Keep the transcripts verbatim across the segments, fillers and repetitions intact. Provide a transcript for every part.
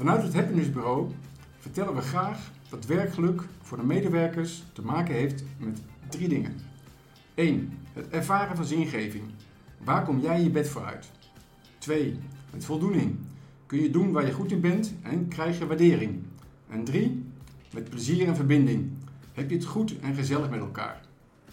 Vanuit het Happiness Bureau vertellen we graag dat werkgeluk voor de medewerkers te maken heeft met drie dingen. één. Het ervaren van zingeving. Waar kom jij je bed voor uit? twee. Met voldoening. Kun je doen waar je goed in bent en krijg je waardering. En drie. Met plezier en verbinding. Heb je het goed en gezellig met elkaar.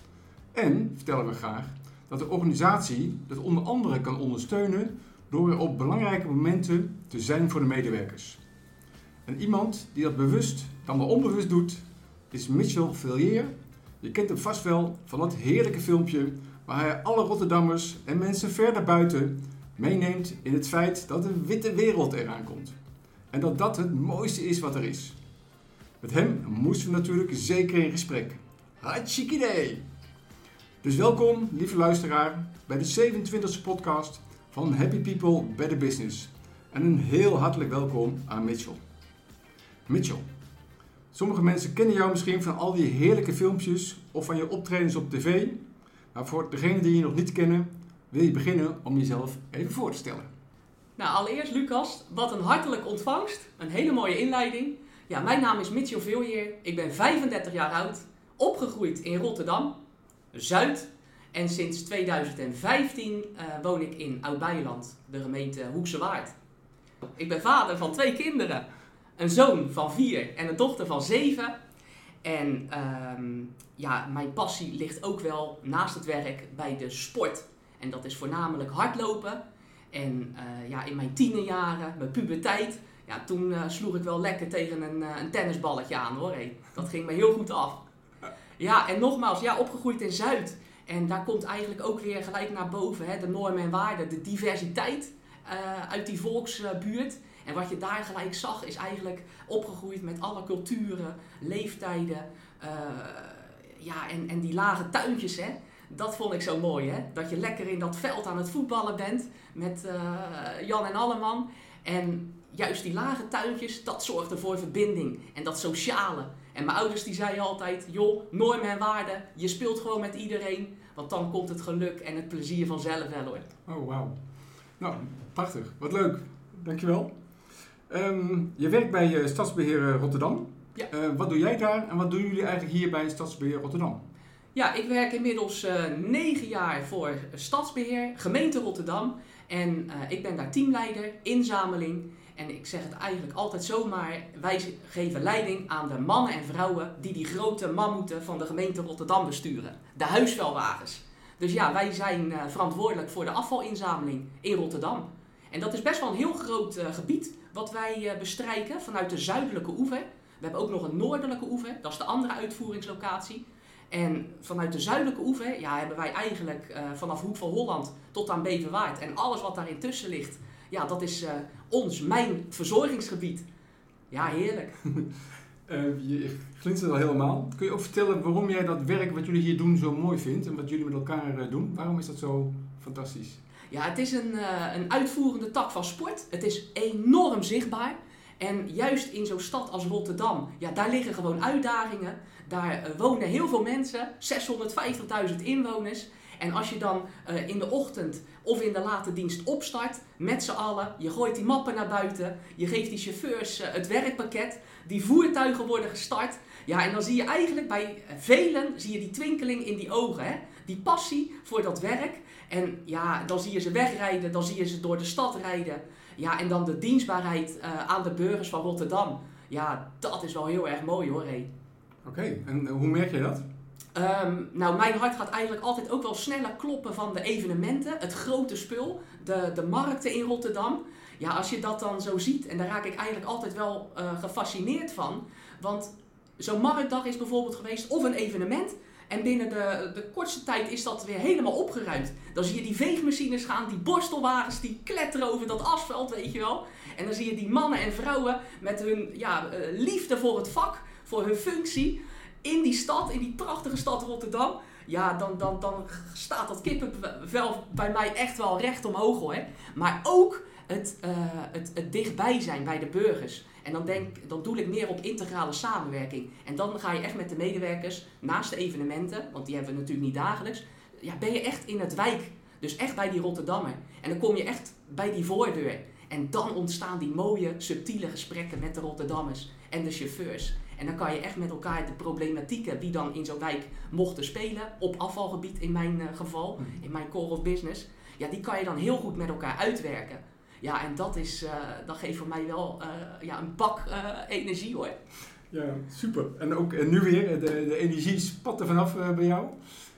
En vertellen we graag dat de organisatie dat onder andere kan ondersteunen door er op belangrijke momenten te zijn voor de medewerkers. En iemand die dat bewust dan wel onbewust doet, is Mitchell Villiers. Je kent hem vast wel van dat heerlijke filmpje waar hij alle Rotterdammers en mensen verder buiten meeneemt in het feit dat een witte wereld eraan komt. En dat dat het mooiste is wat er is. Met hem moesten we natuurlijk zeker in gesprek. Hartstikke idee! Dus welkom, lieve luisteraar, bij de zevenentwintigste podcast van Happy People Better Business. En een heel hartelijk welkom aan Mitchell. Mitchell, sommige mensen kennen jou misschien van al die heerlijke filmpjes of van je optredens op tv. Maar voor degenen die je nog niet kennen, wil je beginnen om jezelf even voor te stellen. Nou, allereerst Lucas, wat een hartelijke ontvangst. Een hele mooie inleiding. Ja, mijn naam is Mitchell Villiers. Ik ben vijfendertig jaar oud, opgegroeid in Rotterdam, Zuid. En sinds tweeduizend vijftien uh, woon ik in Oud-Beijerland, de gemeente Hoekse Waard. Ik ben vader van twee kinderen. Een zoon van vier en een dochter van zeven. En uh, ja, mijn passie ligt ook wel naast het werk bij de sport. En dat is voornamelijk hardlopen. En uh, ja, in mijn tienerjaren, mijn puberteit, ja, toen uh, sloeg ik wel lekker tegen een, uh, een tennisballetje aan hoor. Hey, dat ging me heel goed af. Ja, en nogmaals, ja, opgegroeid in Zuid. En daar komt eigenlijk ook weer gelijk naar boven hè, de normen en waarden, de diversiteit uh, uit die volksbuurt. En wat je daar gelijk zag is eigenlijk opgegroeid met alle culturen, leeftijden. Uh, ja, en, en die lage tuintjes, hè. Dat vond ik zo mooi, hè. Dat je lekker in dat veld aan het voetballen bent met uh, Jan en Alleman. En juist die lage tuintjes, dat zorgde voor verbinding en dat sociale. En mijn ouders die zeiden altijd, joh, normen en waarden, je speelt gewoon met iedereen. Want dan komt het geluk en het plezier vanzelf wel hoor. Oh, wauw. Nou, prachtig. Wat leuk. Dankjewel. Um, je werkt bij uh, Stadsbeheer Rotterdam. Ja. Uh, wat doe jij daar en wat doen jullie eigenlijk hier bij Stadsbeheer Rotterdam? Ja, ik werk inmiddels uh, negen jaar voor Stadsbeheer, gemeente Rotterdam. En uh, ik ben daar teamleider, inzameling. En ik zeg het eigenlijk altijd zomaar, wij geven leiding aan de mannen en vrouwen die die grote mammoeten van de gemeente Rotterdam besturen. De huisvuilwagens. Dus ja, wij zijn uh, verantwoordelijk voor de afvalinzameling in Rotterdam. En dat is best wel een heel groot uh, gebied wat wij uh, bestrijken vanuit de zuidelijke oever. We hebben ook nog een noordelijke oever, dat is de andere uitvoeringslocatie. En vanuit de zuidelijke oever ja, hebben wij eigenlijk uh, vanaf Hoek van Holland tot aan Beverwaard en alles wat daarin tussen ligt. Ja, dat is uh, ons, mijn verzorgingsgebied. Ja, heerlijk. uh, je glinstert al helemaal. Kun je ook vertellen waarom jij dat werk wat jullie hier doen zo mooi vindt en wat jullie met elkaar uh, doen? Waarom is dat zo fantastisch? Ja, het is een, uh, een uitvoerende tak van sport. Het is enorm zichtbaar. En juist in zo'n stad als Rotterdam, ja, daar liggen gewoon uitdagingen. Daar uh, wonen heel veel mensen, zeshonderdvijftigduizend inwoners. En als je dan uh, in de ochtend of in de late dienst opstart, met z'n allen, je gooit die mappen naar buiten, je geeft die chauffeurs uh, het werkpakket, die voertuigen worden gestart. Ja, en dan zie je eigenlijk bij velen, zie je die twinkeling in die ogen, hè? Die passie voor dat werk. En ja, dan zie je ze wegrijden, dan zie je ze door de stad rijden. Ja, en dan de dienstbaarheid uh, aan de burgers van Rotterdam. Ja, dat is wel heel erg mooi hoor, hé. Oké, okay, en uh, hoe merk je dat? Um, nou, mijn hart gaat eigenlijk altijd ook wel sneller kloppen van de evenementen, het grote spul, de, de markten in Rotterdam. Ja, als je dat dan zo ziet, en daar raak ik eigenlijk altijd wel uh, gefascineerd van. Want zo'n marktdag is bijvoorbeeld geweest, of een evenement. En binnen de, de kortste tijd is dat weer helemaal opgeruimd. Dan zie je die veegmachines gaan, die borstelwagens die kletteren over dat asfalt, weet je wel. En dan zie je die mannen en vrouwen met hun ja, uh, liefde voor het vak, voor hun functie. In die stad, in die prachtige stad Rotterdam. Ja, dan, dan, dan staat dat kippenvel bij mij echt wel recht omhoog hoor. Maar ook het, uh, het, het dichtbij zijn bij de burgers. En dan, denk, dan doe ik meer op integrale samenwerking. En dan ga je echt met de medewerkers, naast de evenementen, want die hebben we natuurlijk niet dagelijks, ja, ben je echt in het wijk. Dus echt bij die Rotterdammer. En dan kom je echt bij die voordeur. En dan ontstaan die mooie, subtiele gesprekken met de Rotterdammers en de chauffeurs. En dan kan je echt met elkaar de problematieken die dan in zo'n wijk mochten spelen, op afvalgebied in mijn uh, geval, in mijn core of business, ja, die kan je dan heel goed met elkaar uitwerken. Ja, en dat, is, uh, dat geeft voor mij wel uh, ja, een bak uh, energie hoor. Ja, super. En ook en nu weer, de, de energie spat er vanaf uh, bij jou.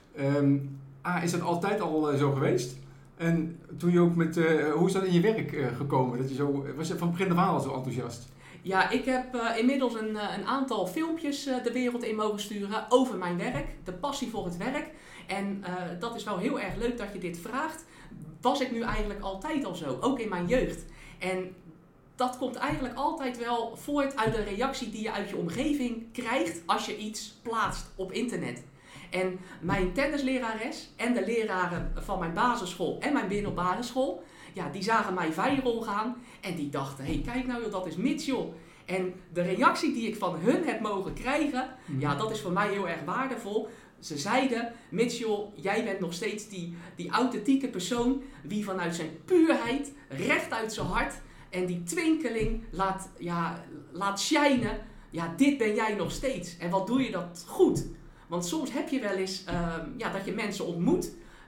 Um, A, is dat altijd al uh, zo geweest? En toen je ook met, uh, hoe is dat in je werk uh, gekomen? Dat je zo, was je van het begin af aan al zo enthousiast? Ja, ik heb uh, inmiddels een, uh, een aantal filmpjes uh, de wereld in mogen sturen over mijn werk. De passie voor het werk. En uh, dat is wel heel erg leuk dat je dit vraagt. Was ik nu eigenlijk altijd al zo, ook in mijn jeugd. En dat komt eigenlijk altijd wel voort uit de reactie die je uit je omgeving krijgt als je iets plaatst op internet. En mijn tennislerares en de leraren van mijn basisschool en mijn middelbare school, ja, die zagen mij viral gaan en die dachten, hé, hey, kijk nou joh, dat is Mitch joh. En de reactie die ik van hun heb mogen krijgen, ja, dat is voor mij heel erg waardevol. Ze zeiden, Mitchell, jij bent nog steeds die, die authentieke persoon wie vanuit zijn puurheid, recht uit zijn hart en die twinkeling laat, ja, laat shinen. Ja, dit ben jij nog steeds. En wat doe je dat goed? Want soms heb je wel eens um, ja, dat je mensen ontmoet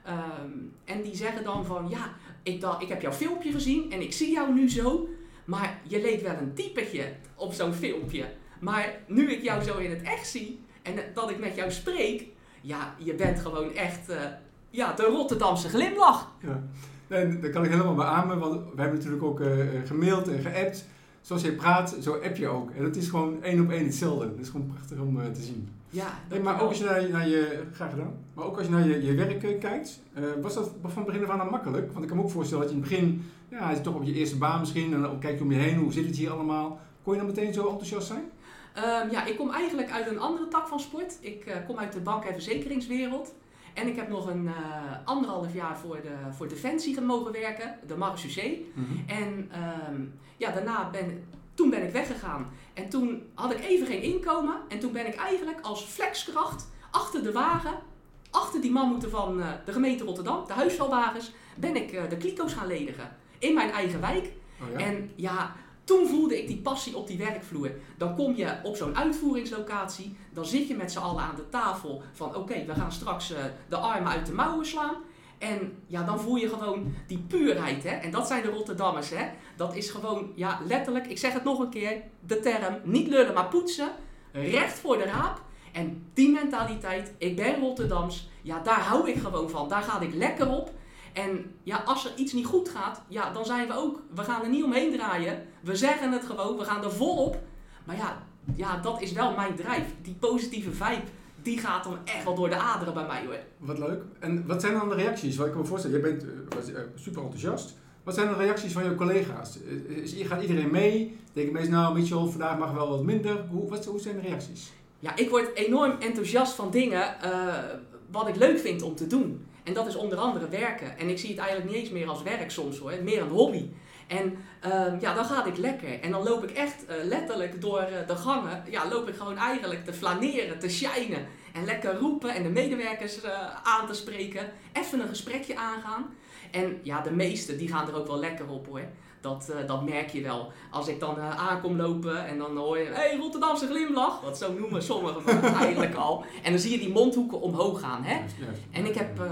um, en die zeggen dan van, ja, ik, dacht, ik heb jouw filmpje gezien en ik zie jou nu zo, maar je leek wel een typetje op zo'n filmpje. Maar nu ik jou zo in het echt zie en dat ik met jou spreek, ja, je bent gewoon echt uh, ja, de Rotterdamse glimlach. Ja, en dat kan ik helemaal beamen, want we hebben natuurlijk ook uh, gemaild en geappt. Zoals je praat, zo app je ook. En dat is gewoon één op één hetzelfde. Dat is gewoon prachtig om uh, te zien. Ja, hey, maar ook als je naar, naar je, graag gedaan. Maar ook als je naar je, je werk uh, kijkt, uh, was dat van het begin af aan dan makkelijk? Want ik kan me ook voorstellen dat je in het begin, ja, je zit toch op je eerste baan misschien, en dan kijk je om je heen, hoe zit het hier allemaal? Kon je dan meteen zo enthousiast zijn? Um, ja, ik kom eigenlijk uit een andere tak van sport. Ik uh, kom uit de bank- en verzekeringswereld. En ik heb nog een uh, anderhalf jaar voor, de, voor Defensie mogen werken, de Marechaussee. Mm-hmm. En um, ja, daarna ben, toen ben ik weggegaan. En toen had ik even geen inkomen. En toen ben ik eigenlijk als flexkracht achter de wagen, achter die mammoeten van uh, de gemeente Rotterdam, de huisvuilwagens, ben ik uh, de kliko's gaan ledigen. In mijn eigen wijk. Oh ja? En ja, toen voelde ik die passie op die werkvloer. Dan kom je op zo'n uitvoeringslocatie, dan zit je met z'n allen aan de tafel van oké, okay, we gaan straks uh, de armen uit de mouwen slaan. En ja, dan voel je gewoon die puurheid, hè. En dat zijn de Rotterdammers, hè. Dat is gewoon, ja, letterlijk, ik zeg het nog een keer, de term, niet lullen maar poetsen, recht voor de raap. En die mentaliteit, ik ben Rotterdams, ja, daar hou ik gewoon van. Daar ga ik lekker op. En ja, als er iets niet goed gaat, ja, dan zijn we ook, we gaan er niet omheen draaien. We zeggen het gewoon, we gaan er volop. Maar ja, ja, dat is wel mijn drijf. Die positieve vibe, die gaat dan echt wel door de aderen bij mij hoor. Wat leuk. En wat zijn dan de reacties? Wat ik me voorstel, jij bent uh, super enthousiast. Wat zijn de reacties van je collega's? Uh, gaat iedereen mee? Denk je mensen, nou Mitchell, vandaag mag wel wat minder. Hoe, wat, hoe zijn de reacties? Ja, ik word enorm enthousiast van dingen uh, wat ik leuk vind om te doen. En dat is onder andere werken. En ik zie het eigenlijk niet eens meer als werk soms hoor, meer een hobby. En uh, ja, dan ga ik lekker. En dan loop ik echt uh, letterlijk door uh, de gangen. Ja, loop ik gewoon eigenlijk te flaneren, te shinen. En lekker roepen en de medewerkers uh, aan te spreken. Even een gesprekje aangaan. En ja, de meesten die gaan er ook wel lekker op hoor. Dat, uh, dat merk je wel. Als ik dan uh, aankom lopen en dan hoor je, hé, hey, Rotterdamse glimlach. Want zo noemen sommigen me eigenlijk al. En dan zie je die mondhoeken omhoog gaan. Hè? Yes, yes. En ik heb, uh,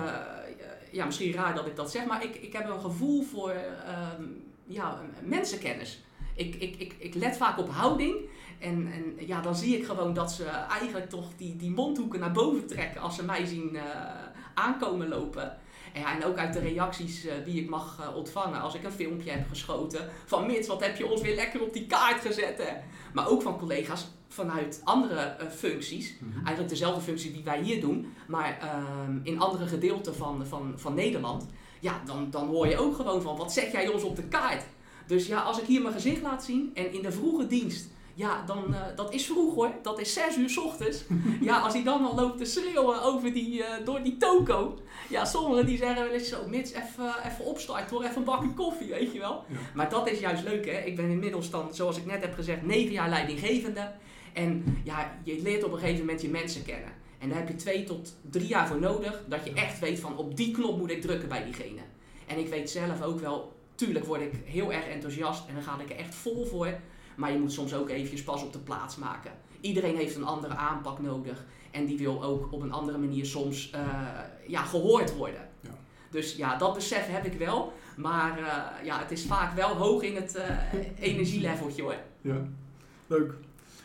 ja, misschien raar dat ik dat zeg, maar ik, ik heb een gevoel voor uh, ja, mensenkennis. Ik, ik, ik, ik let vaak op houding. En, en ja, dan zie ik gewoon dat ze eigenlijk toch die, die mondhoeken naar boven trekken als ze mij zien uh, aankomen lopen. En, ja, en ook uit de reacties uh, die ik mag uh, ontvangen als ik een filmpje heb geschoten. Van Mitch, wat heb je ons weer lekker op die kaart gezet. Hè? Maar ook van collega's vanuit andere uh, functies. Mm-hmm. Eigenlijk dezelfde functie die wij hier doen. Maar uh, in andere gedeelten van, van, van Nederland. Ja, dan, dan hoor je ook gewoon van, wat zet jij ons op de kaart? Dus ja, als ik hier mijn gezicht laat zien en in de vroege dienst. Ja, dan, uh, dat is vroeg hoor. Dat is zes uur 's ochtends. Ja, als hij dan al loopt te schreeuwen over die, uh, door die toko. Ja, sommigen die zeggen wel eens zo, Mitch, even opstarten hoor, even een bakje koffie, weet je wel. Ja. Maar dat is juist leuk hè. Ik ben inmiddels dan, zoals ik net heb gezegd, negen jaar leidinggevende. En ja, je leert op een gegeven moment je mensen kennen. En daar heb je twee tot drie jaar voor nodig. Dat je echt weet van, op die knop moet ik drukken bij diegene. En ik weet zelf ook wel, tuurlijk word ik heel erg enthousiast en dan ga ik er echt vol voor. Maar je moet soms ook eventjes pas op de plaats maken. Iedereen heeft een andere aanpak nodig. En die wil ook op een andere manier soms uh, ja, gehoord worden. Ja. Dus ja, dat besef heb ik wel. Maar uh, ja, het is vaak wel hoog in het uh, energieleveltje hoor. Ja, leuk.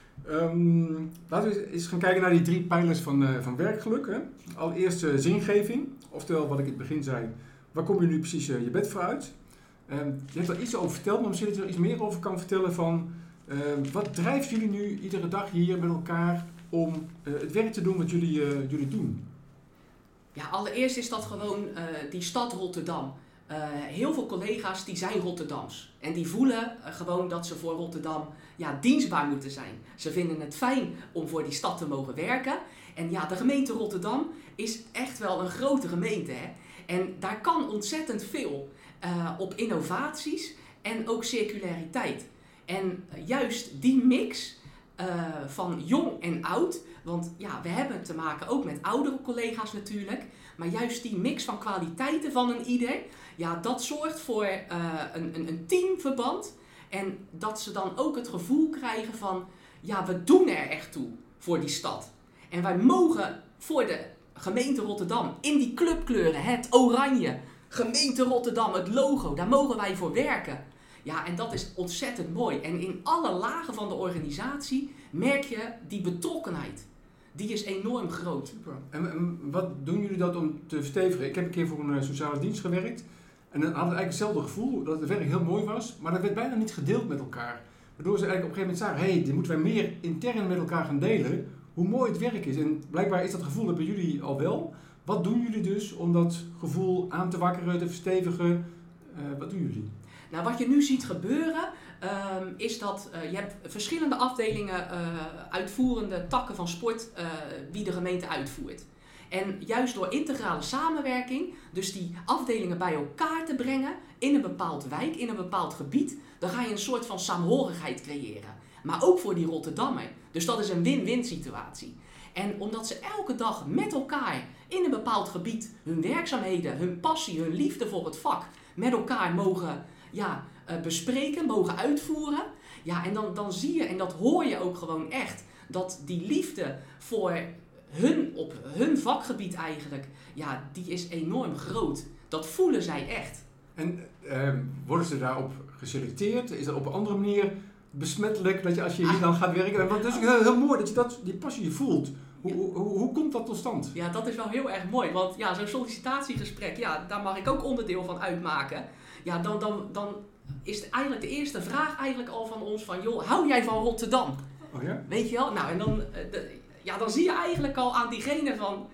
Um, laten we eens gaan kijken naar die drie pijlers van, uh, van werkgeluk. Hè. Allereerst uh, zingeving. Oftewel, wat ik in het begin zei, waar kom je nu precies uh, je bed voor uit? Um, je hebt er iets over verteld, maar misschien dat je er iets meer over kan vertellen van... Uh, wat drijft jullie nu iedere dag hier met elkaar om uh, het werk te doen wat jullie, uh, jullie doen? Ja, allereerst is dat gewoon uh, die stad Rotterdam. Uh, heel veel collega's die zijn Rotterdams. En die voelen uh, gewoon dat ze voor Rotterdam ja, dienstbaar moeten zijn. Ze vinden het fijn om voor die stad te mogen werken. En ja, de gemeente Rotterdam is echt wel een grote gemeente. Hè? En daar kan ontzettend veel uh, op innovaties en ook circulariteit. En uh, juist die mix uh, van jong en oud, want ja, we hebben te maken ook met oudere collega's natuurlijk, maar juist die mix van kwaliteiten van een ieder, ja, dat zorgt voor uh, een, een, een teamverband en dat ze dan ook het gevoel krijgen van, ja, we doen er echt toe voor die stad. En wij mogen voor de gemeente Rotterdam in die clubkleuren, het oranje, gemeente Rotterdam, het logo, daar mogen wij voor werken. Ja, en dat is ontzettend mooi. En in alle lagen van de organisatie merk je die betrokkenheid. Die is enorm groot. Super. En, en wat doen jullie dat om te verstevigen? Ik heb een keer voor een uh, sociale dienst gewerkt. En dan hadden we eigenlijk hetzelfde gevoel dat het werk heel mooi was. Maar dat werd bijna niet gedeeld met elkaar. Waardoor ze eigenlijk op een gegeven moment zagen, hé, hey, dit moeten wij meer intern met elkaar gaan delen. Hoe mooi het werk is. En blijkbaar is dat gevoel bij jullie al wel. Wat doen jullie dus om dat gevoel aan te wakkeren, te verstevigen? Uh, wat doen jullie? Nou, wat je nu ziet gebeuren, um, is dat uh, je hebt verschillende afdelingen, uh, uitvoerende takken van sport, uh, die de gemeente uitvoert. En juist door integrale samenwerking, dus die afdelingen bij elkaar te brengen in een bepaald wijk, in een bepaald gebied, dan ga je een soort van saamhorigheid creëren. Maar ook voor die Rotterdammer. Dus dat is een win-win situatie. En omdat ze elke dag met elkaar in een bepaald gebied hun werkzaamheden, hun passie, hun liefde voor het vak met elkaar mogen ja, uh, bespreken, mogen uitvoeren. Ja, en dan, dan zie je, en dat hoor je ook gewoon echt, dat die liefde voor hun, op hun vakgebied eigenlijk, ja, die is enorm groot. Dat voelen zij echt. En uh, worden ze daarop geselecteerd? Is dat op een andere manier besmettelijk, dat je als je hier dan gaat werken? Want het is heel, heel mooi dat je dat, die passie voelt. Hoe, hoe, hoe, hoe komt dat tot stand? Ja, dat is wel heel erg mooi. Want ja, zo'n sollicitatiegesprek, ja, daar mag ik ook onderdeel van uitmaken. Ja, dan, dan, dan is het eigenlijk de eerste vraag eigenlijk al van ons van, joh, hou jij van Rotterdam? Oh ja? Weet je wel? Nou, en dan, de, ja, dan zie je eigenlijk al aan diegene van,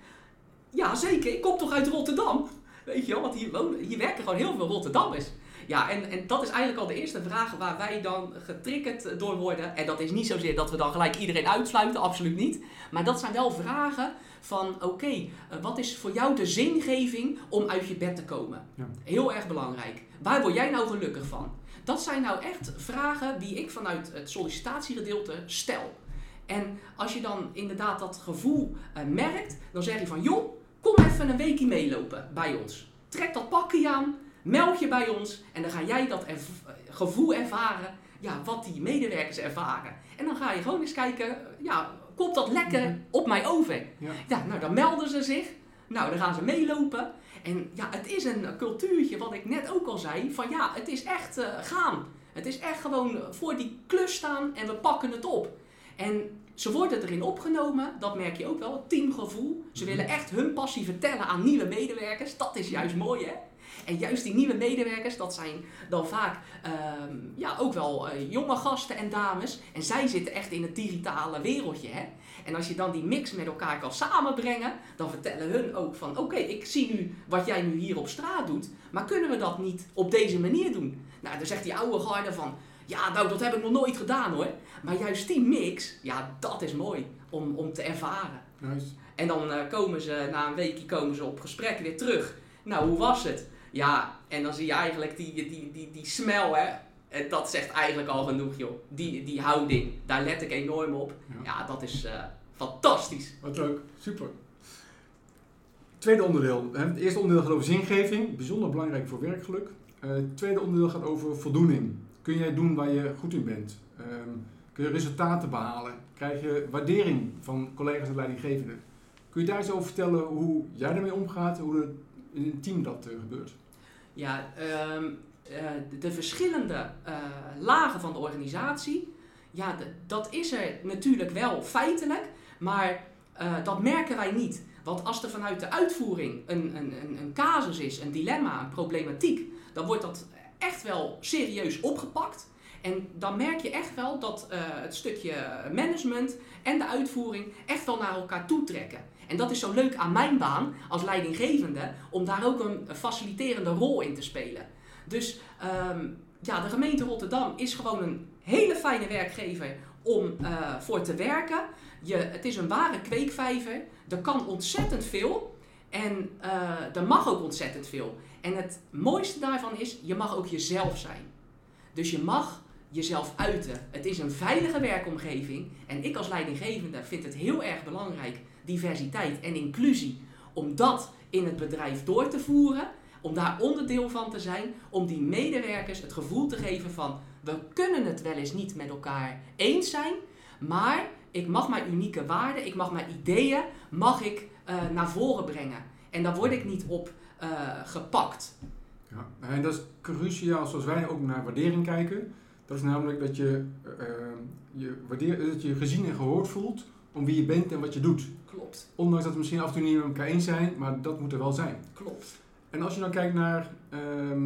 ja zeker, ik kom toch uit Rotterdam? Weet je wel, want hier, wonen, hier werken gewoon heel veel Rotterdammers. Ja, en, en dat is eigenlijk al de eerste vraag waar wij dan getriggerd door worden. En dat is niet zozeer dat we dan gelijk iedereen uitsluiten, absoluut niet. Maar dat zijn wel vragen van, oké, okay, uh, wat is voor jou de zingeving om uit je bed te komen? Ja. Heel erg belangrijk. Waar word jij nou gelukkig van? Dat zijn nou echt vragen die ik vanuit het sollicitatiegedeelte stel. En als je dan inderdaad dat gevoel uh, merkt, dan zeg je van, joh, kom even een weekje meelopen bij ons. Trek dat pakje aan. Meld je bij ons en dan ga jij dat erv- gevoel ervaren, ja, wat die medewerkers ervaren. En dan ga je gewoon eens kijken, ja, komt dat lekker op mij over? Ja. Ja, nou, dan melden ze zich, nou, dan gaan ze meelopen. En ja, het is een cultuurtje, wat ik net ook al zei, van ja, het is echt uh, gaan. Het is echt gewoon voor die klus staan en we pakken het op. En ze worden erin opgenomen, dat merk je ook wel, het teamgevoel. Ze willen echt hun passie vertellen aan nieuwe medewerkers, dat is juist mooi, hè? En juist die nieuwe medewerkers, dat zijn dan vaak uh, ja, ook wel uh, jonge gasten en dames. En zij zitten echt in het digitale wereldje. Hè? En als je dan die mix met elkaar kan samenbrengen, dan vertellen hun ook van, oké, okay, ik zie nu wat jij nu hier op straat doet, maar kunnen we dat niet op deze manier doen? Nou, dan zegt die oude garde van, ja, nou, dat heb ik nog nooit gedaan hoor. Maar juist die mix, ja, dat is mooi om, om te ervaren. Nice. En dan uh, komen ze, na een weekje komen ze op gesprek weer terug. Nou, hoe was het? Ja, en dan zie je eigenlijk die, die, die, die smel, hè. En dat zegt eigenlijk al genoeg, joh. Die, die houding, daar let ik enorm op. Ja, ja dat is uh, fantastisch. Wat leuk, super. Tweede onderdeel. Het eerste onderdeel gaat over zingeving. Bijzonder belangrijk voor werkgeluk. Uh, het tweede onderdeel gaat over voldoening. Kun jij doen waar je goed in bent? Um, kun je resultaten behalen? Krijg je waardering van collega's en leidinggevenden? Kun je daar eens over vertellen hoe jij daarmee omgaat en hoe er in een team dat uh, gebeurt? Ja, um, uh, de, de verschillende uh, lagen van de organisatie, ja, de, dat is er natuurlijk wel feitelijk, maar uh, dat merken wij niet. Want als er vanuit de uitvoering een, een, een, een casus is, een dilemma, een problematiek, dan wordt dat echt wel serieus opgepakt. En dan merk je echt wel dat uh, het stukje management en de uitvoering echt wel naar elkaar toe trekken. En dat is zo leuk aan mijn baan als leidinggevende, om daar ook een faciliterende rol in te spelen. Dus um, ja, de gemeente Rotterdam is gewoon een hele fijne werkgever om uh, voor te werken. Je, het is een ware kweekvijver, er kan ontzettend veel en uh, er mag ook ontzettend veel. En het mooiste daarvan is, je mag ook jezelf zijn. Dus je mag jezelf uiten. Het is een veilige werkomgeving en ik als leidinggevende vind het heel erg belangrijk, diversiteit en inclusie, om dat in het bedrijf door te voeren, om daar onderdeel van te zijn, om die medewerkers het gevoel te geven van, we kunnen het wel eens niet met elkaar eens zijn, maar ik mag mijn unieke waarden, ik mag mijn ideeën, mag ik uh, naar voren brengen. En daar word ik niet op uh, gepakt. Ja, en dat is cruciaal zoals wij ook naar waardering kijken. Dat is namelijk dat je, uh, je, waardeer, dat je gezien en gehoord voelt om wie je bent en wat je doet. Klopt. Ondanks dat we misschien af en toe niet met elkaar eens zijn, maar dat moet er wel zijn. Klopt. En als je dan kijkt naar uh,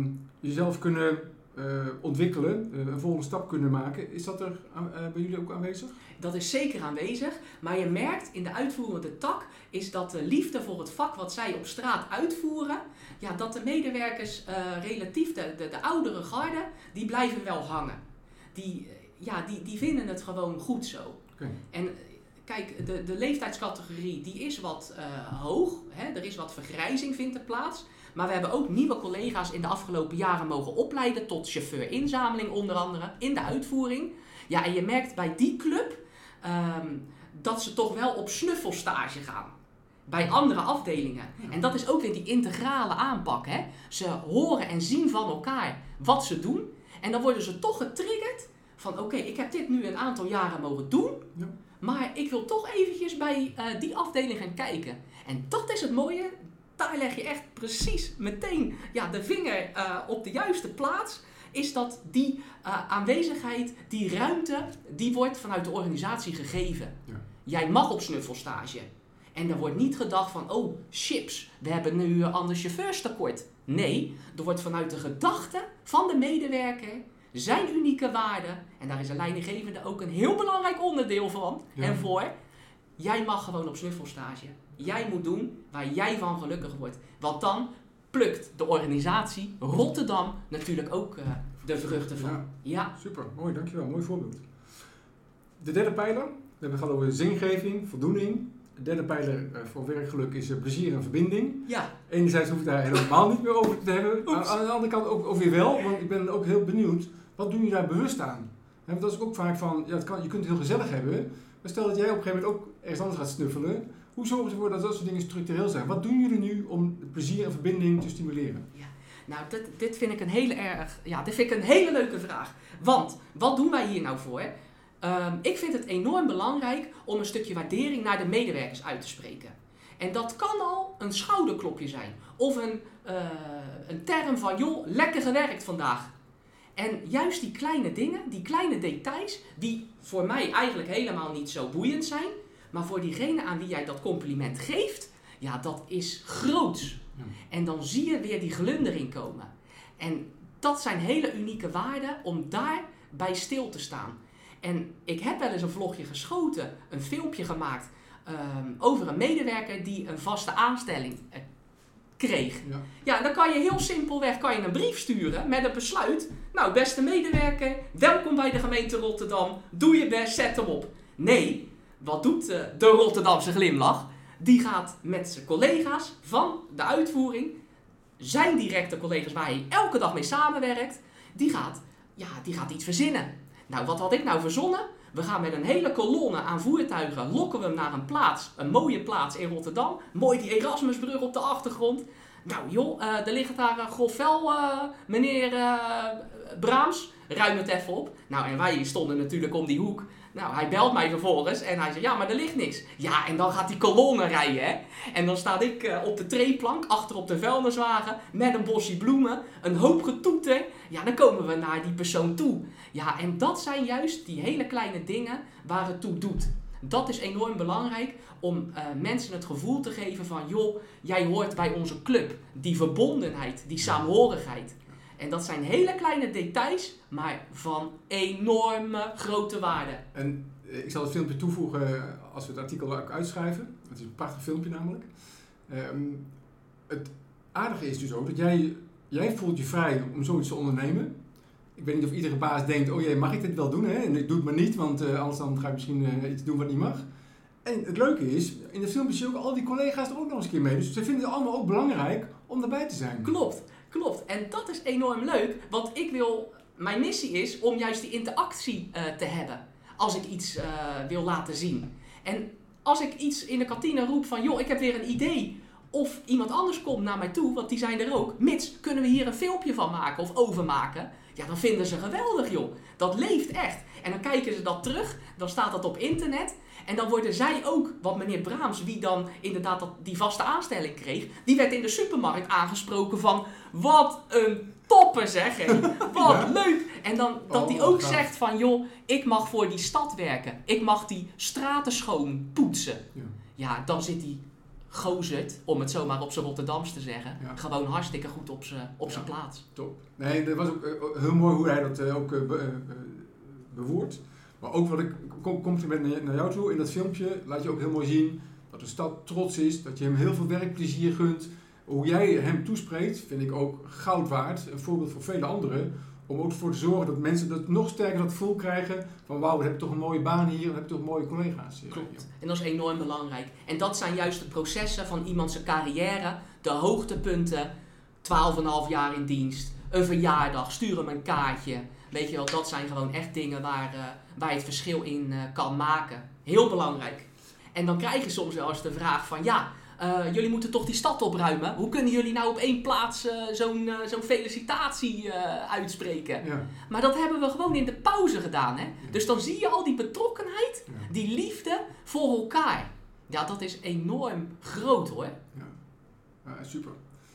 jezelf kunnen uh, ontwikkelen, uh, een volgende stap kunnen maken, is dat er uh, bij jullie ook aanwezig? Dat is zeker aanwezig, maar je merkt in de uitvoerende tak is dat de liefde voor het vak wat zij op straat uitvoeren, ja, dat de medewerkers uh, relatief, de, de, de oudere garde, die blijven wel hangen. Die, ja, die, die vinden het gewoon goed zo. Okay. En kijk, de, de leeftijdscategorie die is wat uh, hoog, hè? Er is wat vergrijzing vindt er plaats. Maar we hebben ook nieuwe collega's in de afgelopen jaren mogen opleiden tot chauffeur inzameling onder andere, in de uitvoering. Ja, en je merkt bij die club um, dat ze toch wel op snuffelstage gaan. Bij andere afdelingen. Ja. En dat is ook weer die integrale aanpak. Hè? Ze horen en zien van elkaar wat ze doen. En dan worden ze toch getriggerd van oké, okay, ik heb dit nu een aantal jaren mogen doen. Ja. Maar ik wil toch eventjes bij uh, die afdeling gaan kijken. En dat is het mooie. Daar leg je echt precies meteen ja, de vinger uh, op de juiste plaats. Is dat die uh, aanwezigheid, die ruimte, die wordt vanuit de organisatie gegeven. Ja. Jij mag op snuffelstage. En er wordt niet gedacht van, oh chips, we hebben nu een ander chauffeurstekort. Nee, er wordt vanuit de gedachte van de medewerker, zijn unieke waarden, en daar is een leidinggevende ook een heel belangrijk onderdeel van, ja. en voor, jij mag gewoon op snuffelstage. Jij moet doen waar jij van gelukkig wordt. Want dan plukt de organisatie Rotterdam natuurlijk ook uh, de vruchten van. Ja, ja. Super, mooi, dankjewel. Mooi voorbeeld. De derde pijler, we hebben het gehad over zingeving, voldoening. De derde pijler uh, voor werkgeluk is uh, plezier en verbinding. Ja. Enerzijds hoef ik daar helemaal niet meer over te hebben. Aan, aan de andere kant ook, ook weer wel, want ik ben ook heel benieuwd. Wat doen jullie daar bewust aan? He, want dat is ook vaak van, ja, het kan, je kunt het heel gezellig hebben. Maar stel dat jij op een gegeven moment ook ergens anders gaat snuffelen. Hoe zorgen ze ervoor dat dat soort dingen structureel zijn? Wat doen jullie nu om plezier en verbinding te stimuleren? Ja, nou, dit, dit vind ik een hele erg, ja, dit vind ik een hele leuke vraag. Want, wat doen wij hier nou voor? Um, ik vind het enorm belangrijk om een stukje waardering naar de medewerkers uit te spreken. En dat kan al een schouderklopje zijn. Of een, uh, een term van, joh, lekker gewerkt vandaag. En juist die kleine dingen, die kleine details, die voor mij eigenlijk helemaal niet zo boeiend zijn, maar voor diegene aan wie jij dat compliment geeft, ja, dat is groots. Ja. En dan zie je weer die glundering komen. En dat zijn hele unieke waarden om daarbij stil te staan. En ik heb wel eens een vlogje geschoten, een filmpje gemaakt um, over een medewerker die een vaste aanstelling uh, kreeg. Ja. ja, dan kan je heel simpelweg kan je een brief sturen met een besluit. Nou, beste medewerker, welkom bij de gemeente Rotterdam. Doe je best, zet hem op. Nee, wat doet uh, de Rotterdamse glimlach? Die gaat met zijn collega's van de uitvoering, zijn directe collega's waar hij elke dag mee samenwerkt, die gaat, ja, die gaat iets verzinnen. Nou, wat had ik nou verzonnen? We gaan met een hele kolonne aan voertuigen, lokken we hem naar een plaats, een mooie plaats in Rotterdam. Mooi die Erasmusbrug op de achtergrond. Nou joh, uh, er ligt daar een grof vel, uh, meneer uh, Braams. Ruim het even op. Nou, en wij stonden natuurlijk om die hoek. Nou, hij belt mij vervolgens en hij zegt, ja, maar er ligt niks. Ja, en dan gaat die kolonne rijden, hè. En dan sta ik uh, op de treeplank, achter op de vuilniswagen, met een bosje bloemen, een hoop getoeter. Ja, dan komen we naar die persoon toe. Ja, en dat zijn juist die hele kleine dingen waar het toe doet. Dat is enorm belangrijk om uh, mensen het gevoel te geven van, joh, jij hoort bij onze club. Die verbondenheid, die saamhorigheid. En dat zijn hele kleine details, maar van enorme grote waarde. En ik zal het filmpje toevoegen als we het artikel ook uitschrijven. Het is een prachtig filmpje namelijk. Um, het aardige is dus ook dat jij, jij voelt je vrij om zoiets te ondernemen. Ik weet niet of iedere baas denkt, oh jee, mag ik dit wel doen? Hè? En ik doe het maar niet, want uh, anders dan ga ik misschien uh, iets doen wat niet mag. En het leuke is, in het filmpje zie je ook al die collega's er ook nog eens een keer mee. Dus ze vinden het allemaal ook belangrijk om erbij te zijn. Klopt. Klopt, en dat is enorm leuk, want ik wil, mijn missie is om juist die interactie uh, te hebben als ik iets uh, wil laten zien. En als ik iets in de kantine roep van, joh, ik heb weer een idee, of iemand anders komt naar mij toe, want die zijn er ook, mits, kunnen we hier een filmpje van maken of overmaken? Ja, dan vinden ze geweldig, joh. Dat leeft echt. En dan kijken ze dat terug, dan staat dat op internet. En dan worden zij ook, want meneer Braams, wie dan inderdaad dat, die vaste aanstelling kreeg, die werd in de supermarkt aangesproken van, wat een topper zeg, hé. Wat ja. leuk. En dan dat hij oh, ook gaaf. zegt van, joh, ik mag voor die stad werken. Ik mag die straten schoon poetsen. Ja, ja dan zit die gozerd, om het zomaar op zijn Rotterdams te zeggen, ja. gewoon hartstikke goed op zijn op ja. plaats. Top. Nee, dat was ook uh, heel mooi hoe hij dat uh, ook uh, be, uh, bewoordt. Maar ook wat ik kom, compliment naar jou toe, in dat filmpje laat je ook heel mooi zien dat de stad trots is, dat je hem heel veel werkplezier gunt. Hoe jij hem toespreekt, vind ik ook goud waard. Een voorbeeld voor vele anderen. Om ook ervoor te zorgen dat mensen dat nog sterker dat gevoel krijgen van wauw, we hebben toch een mooie baan hier, we hebben toch mooie collega's. Klopt. En dat is enorm belangrijk. En dat zijn juist de processen van iemands carrière, de hoogtepunten, twaalf komma vijf jaar in dienst, een verjaardag, stuur hem een kaartje. Weet je wel, dat zijn gewoon echt dingen waar, uh, waar je het verschil in uh, kan maken. Heel belangrijk. En dan krijg je soms wel eens de vraag van, ja, uh, jullie moeten toch die stad opruimen. Hoe kunnen jullie nou op één plaats uh, zo'n, uh, zo'n felicitatie uh, uitspreken? Ja. Maar dat hebben we gewoon in de pauze gedaan. Hè? Ja. Dus dan zie je al die betrokkenheid, ja. die liefde voor elkaar. Ja, dat is enorm groot hoor. Ja, ja super.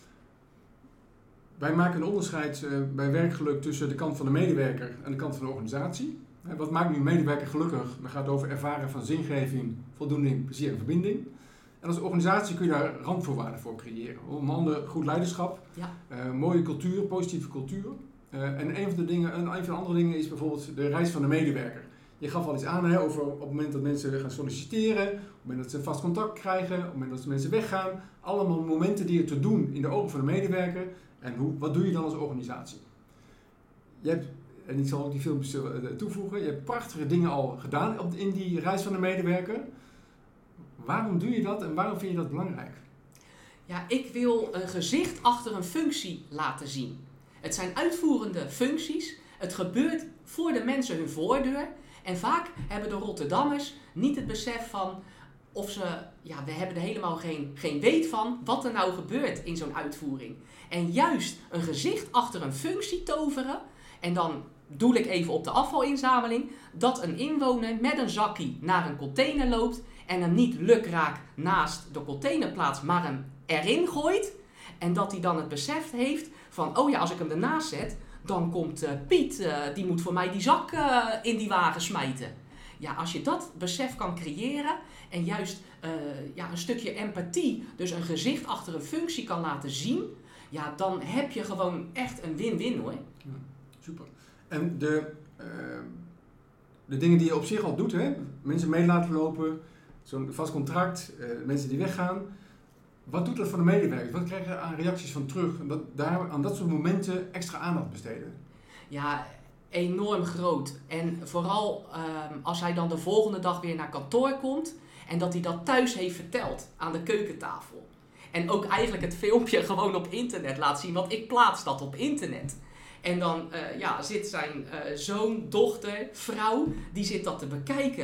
Wij maken een onderscheid uh, bij werkgeluk tussen de kant van de medewerker en de kant van de organisatie. Uh, wat maakt nu een medewerker gelukkig? Dan gaat het over ervaren van zingeving, voldoening, plezier en verbinding. En als organisatie kun je daar randvoorwaarden voor creëren. Onder andere goed leiderschap, ja. uh, mooie cultuur, positieve cultuur. Uh, en een van, de dingen, een, een van de andere dingen is bijvoorbeeld de reis van de medewerker. Je gaf al iets aan hè, over op het moment dat mensen gaan solliciteren, op het moment dat ze vast contact krijgen, op het moment dat mensen weggaan. Allemaal momenten die er te doen in de ogen van de medewerker. En hoe, wat doe je dan als organisatie? Je hebt, en ik zal ook die filmpjes toevoegen, je hebt prachtige dingen al gedaan op, in die reis van de medewerker. Waarom doe je dat en waarom vind je dat belangrijk? Ja, ik wil een gezicht achter een functie laten zien. Het zijn uitvoerende functies. Het gebeurt voor de mensen hun voordeur. En vaak hebben de Rotterdammers niet het besef van of ze, ja, we hebben er helemaal geen, geen weet van wat er nou gebeurt in zo'n uitvoering. En juist een gezicht achter een functie toveren. En dan doel ik even op de afvalinzameling. Dat een inwoner met een zakkie naar een container loopt. En hem niet lukraak naast de container plaatst, maar hem erin gooit. En dat hij dan het besef heeft van, oh ja, als ik hem ernaast zet, dan komt uh, Piet, uh, die moet voor mij die zak uh, in die wagen smijten. Ja, als je dat besef kan creëren en juist uh, ja, een stukje empathie, dus een gezicht achter een functie kan laten zien, ja, dan heb je gewoon echt een win-win hoor. Ja, super. En de, uh, de dingen die je op zich al doet, hè? Mensen mee laten lopen, zo'n vast contract, uh, mensen die weggaan. Wat doet dat voor de medewerkers? Wat krijg je aan reacties van terug? En dat, daar aan dat soort momenten extra aandacht besteden? Ja, enorm groot. En vooral um, als hij dan de volgende dag weer naar kantoor komt en dat hij dat thuis heeft verteld aan de keukentafel. En ook eigenlijk het filmpje gewoon op internet laat zien, want ik plaats dat op internet. En dan uh, ja, zit zijn uh, zoon, dochter, vrouw, die zit dat te bekijken.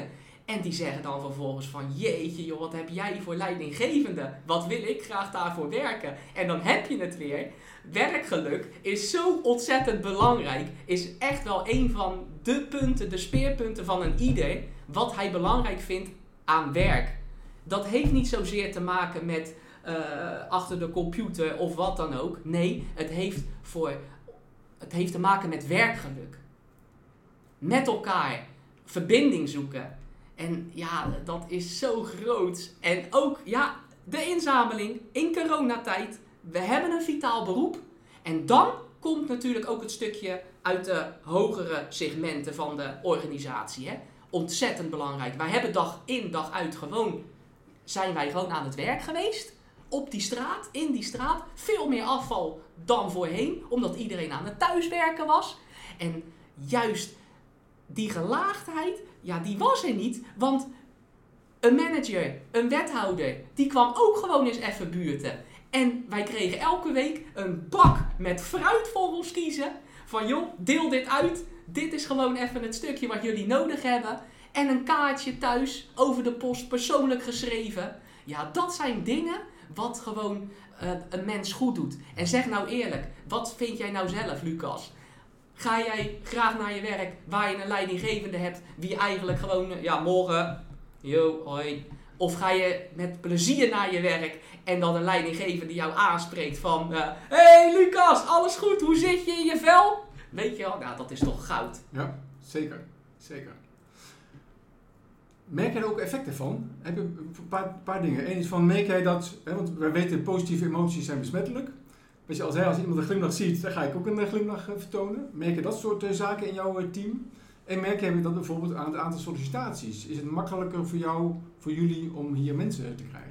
En die zeggen dan vervolgens van, jeetje joh, wat heb jij voor leidinggevende? Wat wil ik graag daarvoor werken? En dan heb je het weer. Werkgeluk is zo ontzettend belangrijk. Is echt wel een van de punten, de speerpunten van een ieder. Wat hij belangrijk vindt aan werk. Dat heeft niet zozeer te maken met uh, achter de computer of wat dan ook. Nee, het heeft, voor, het heeft te maken met werkgeluk. Met elkaar verbinding zoeken. En ja, dat is zo groot. En ook, ja, de inzameling in coronatijd. We hebben een vitaal beroep. En dan komt natuurlijk ook het stukje uit de hogere segmenten van de organisatie. Hè. Ontzettend belangrijk. Wij hebben dag in, dag uit gewoon, zijn wij gewoon aan het werk geweest. Op die straat, in die straat. Veel meer afval dan voorheen. Omdat iedereen aan het thuiswerken was. En juist die gelaagdheid, ja, die was er niet. Want een manager, een wethouder, die kwam ook gewoon eens even buurten. En wij kregen elke week een bak met fruit voor ons kiezen. Van joh, deel dit uit. Dit is gewoon even het stukje wat jullie nodig hebben. En een kaartje thuis over de post persoonlijk geschreven. Ja, dat zijn dingen wat gewoon uh, een mens goed doet. En zeg nou eerlijk, wat vind jij nou zelf, Lucas? Ga jij graag naar je werk waar je een leidinggevende hebt wie eigenlijk gewoon, uh, ja, morgen, yo, hoi. Of ga je met plezier naar je werk en dan een leidinggevende jou aanspreekt van, hé uh, hey Lucas, alles goed, hoe zit je in je vel? Weet je wel, nou dat is toch goud. Ja, zeker, zeker. Merk jij er ook effecten van? Heb je een paar, paar dingen. Eén is van, merk jij dat, hè, want wij weten positieve emoties zijn besmettelijk. Wat je al zei, als iemand een glimlach ziet, dan ga ik ook een glimlach vertonen. Merk je dat soort uh, zaken in jouw uh, team? En merk je dat bijvoorbeeld aan het aantal sollicitaties? Is het makkelijker voor jou, voor jullie, om hier mensen te krijgen?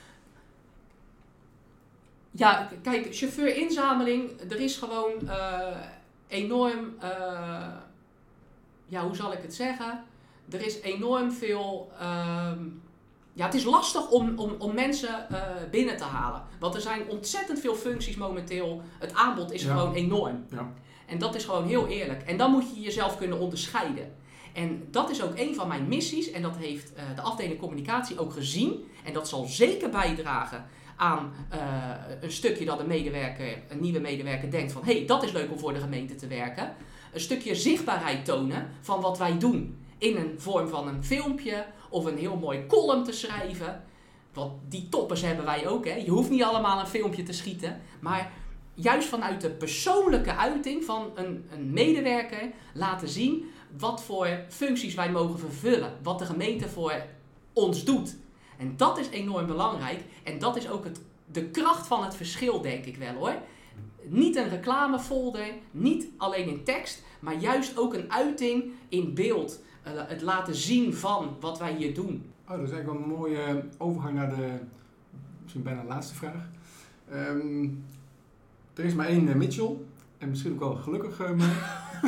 Ja, kijk, chauffeur-inzameling, er is gewoon uh, enorm, uh, ja, hoe zal ik het zeggen? Er is enorm veel, uh, ja, het is lastig om, om, om mensen uh, binnen te halen. Want er zijn ontzettend veel functies momenteel. Het aanbod is ja. gewoon enorm. Ja. En dat is gewoon heel eerlijk. En dan moet je jezelf kunnen onderscheiden. En dat is ook een van mijn missies. En dat heeft uh, de afdeling communicatie ook gezien. En dat zal zeker bijdragen aan uh, een stukje dat een medewerker, een nieuwe medewerker denkt van, hé, hey, dat is leuk om voor de gemeente te werken. Een stukje zichtbaarheid tonen van wat wij doen. In een vorm van een filmpje of een heel mooi column te schrijven. Want die toppers hebben wij ook. Hè. Je hoeft niet allemaal een filmpje te schieten. Maar juist vanuit de persoonlijke uiting van een, een medewerker laten zien wat voor functies wij mogen vervullen. Wat de gemeente voor ons doet. En dat is enorm belangrijk. En dat is ook het, de kracht van het verschil, denk ik wel hoor. Niet een reclamefolder, niet alleen in tekst, maar juist ook een uiting in beeld. Uh, het laten zien van wat wij hier doen. Oh, dat is eigenlijk wel een mooie overgang naar de, misschien bijna de laatste vraag. Um, er is maar één uh, Mitchell. En misschien ook wel gelukkig uh, mee.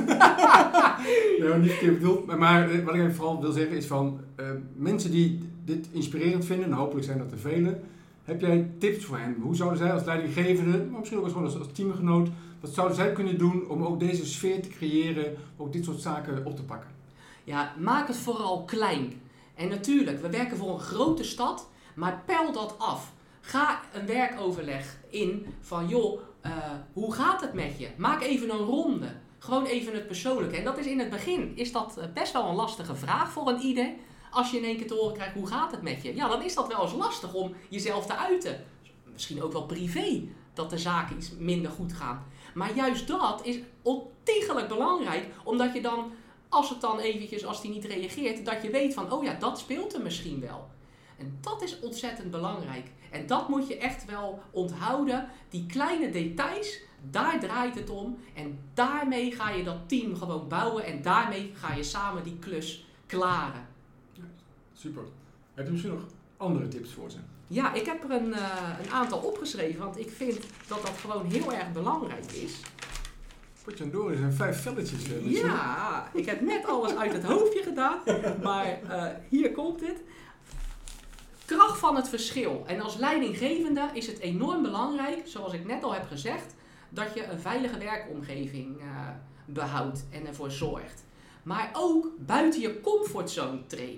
Ja, niet verkeerd bedoeld. Maar, maar uh, wat ik even vooral wil zeggen is van uh, mensen die dit inspirerend vinden, en hopelijk zijn dat er velen. Heb jij tips voor hen? Hoe zouden zij als leidinggevende, maar misschien ook als, als, als teamgenoot, wat zouden zij kunnen doen om ook deze sfeer te creëren, ook dit soort zaken op te pakken? Ja, maak het vooral klein. En natuurlijk, we werken voor een grote stad, maar peil dat af. Ga een werkoverleg in van, joh, uh, hoe gaat het met je? Maak even een ronde. Gewoon even het persoonlijke. En dat is in het begin, is dat best wel een lastige vraag voor een ieder. Als je in één keer te horen krijgt, hoe gaat het met je? Ja, dan is dat wel eens lastig om jezelf te uiten. Misschien ook wel privé, dat de zaken iets minder goed gaan. Maar juist dat is ontiegelijk belangrijk, omdat je dan, als het dan eventjes, als die niet reageert, dat je weet van, oh ja, dat speelt er misschien wel. En dat is ontzettend belangrijk. En dat moet je echt wel onthouden. Die kleine details, daar draait het om. En daarmee ga je dat team gewoon bouwen. En daarmee ga je samen die klus klaren. Ja, super. Heb je misschien nog andere tips voor ze? Ja, ik heb er een, uh, een aantal opgeschreven. Want ik vind dat dat gewoon heel erg belangrijk is. Potjandori, er zijn vijf velletjes. Uh, ja, ik heb net alles uit het hoofdje gedaan. Maar uh, hier komt het. Kracht van het verschil. En als leidinggevende is het enorm belangrijk, zoals ik net al heb gezegd, dat je een veilige werkomgeving uh, behoudt en ervoor zorgt. Maar ook buiten je comfortzone treden.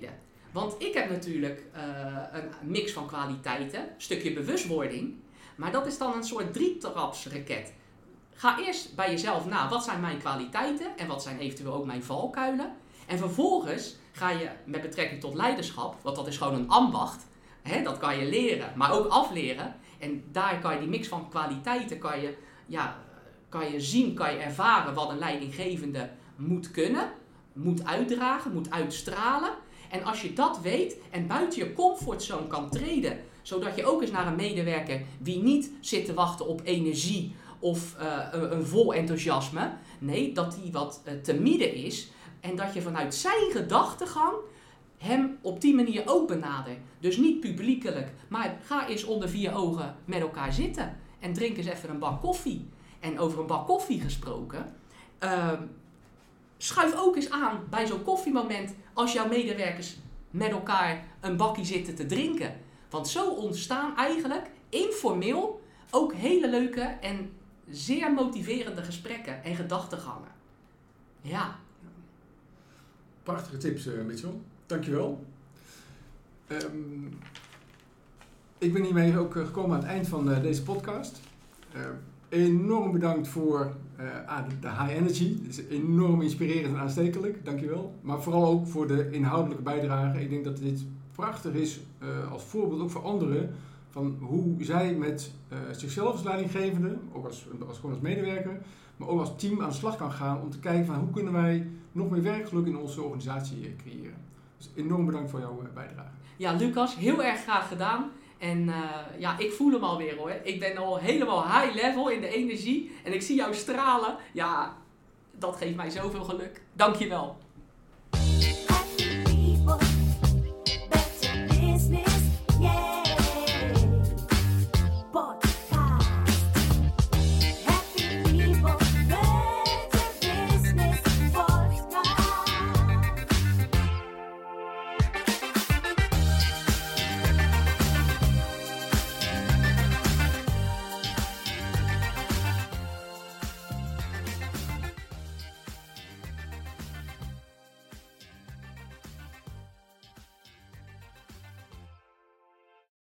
Want ik heb natuurlijk uh, een mix van kwaliteiten, een stukje bewustwording. Maar dat is dan een soort drietrapsraket. Ga eerst bij jezelf na, wat zijn mijn kwaliteiten en wat zijn eventueel ook mijn valkuilen. En vervolgens ga je met betrekking tot leiderschap, want dat is gewoon een ambacht. Hè, dat kan je leren, maar ook afleren. En daar kan je die mix van kwaliteiten kan je, ja, kan je zien, kan je ervaren wat een leidinggevende moet kunnen, moet uitdragen, moet uitstralen. En als je dat weet en buiten je comfortzone kan treden, zodat je ook eens naar een medewerker die niet zit te wachten op energie of uh, een, een vol enthousiasme, nee, dat die wat uh, te midden is en dat je vanuit zijn gedachtegang hem op die manier ook benadert. Dus niet publiekelijk, maar ga eens onder vier ogen met elkaar zitten en drink eens even een bak koffie. En over een bak koffie gesproken, uh, schuif ook eens aan bij zo'n koffiemoment als jouw medewerkers met elkaar een bakkie zitten te drinken. Want zo ontstaan eigenlijk informeel ook hele leuke en zeer motiverende gesprekken en gedachtegangen. Ja. Prachtige tips, uh, Mitchell. Dankjewel. Um, ik ben hiermee ook gekomen aan het eind van uh, deze podcast. Uh, enorm bedankt voor uh, de high energy. Het is enorm inspirerend en aanstekelijk. Dankjewel. Maar vooral ook voor de inhoudelijke bijdrage. Ik denk dat dit prachtig is uh, als voorbeeld ook voor anderen. Van hoe zij met uh, zichzelf als leidinggevende, ook als, als, gewoon als medewerker, maar ook als team aan de slag kan gaan om te kijken van hoe kunnen wij nog meer werkgeluk in onze organisatie creëren. Dus enorm bedankt voor jouw uh, bijdrage. Ja, Lucas, heel erg graag gedaan. En uh, ja, ik voel hem alweer hoor. Ik ben al helemaal high level in de energie en ik zie jou stralen. Ja, dat geeft mij zoveel geluk. Dank je wel.